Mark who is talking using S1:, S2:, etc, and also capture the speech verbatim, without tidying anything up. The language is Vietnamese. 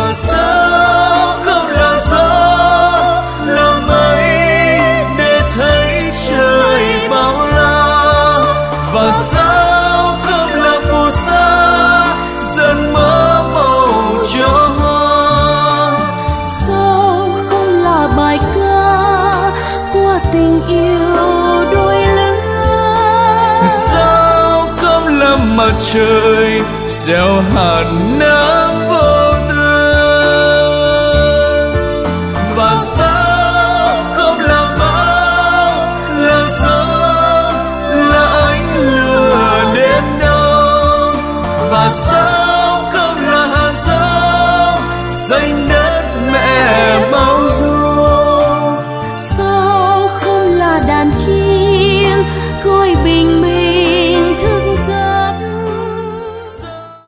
S1: Và sao không là gió, là mây để thấy trời bao la. Và sao không là phù sa dần mơ màu cho hoa.
S2: Sao không là bài ca qua tình yêu đôi lứa.
S1: Sao không là mặt trời gieo hạt nắng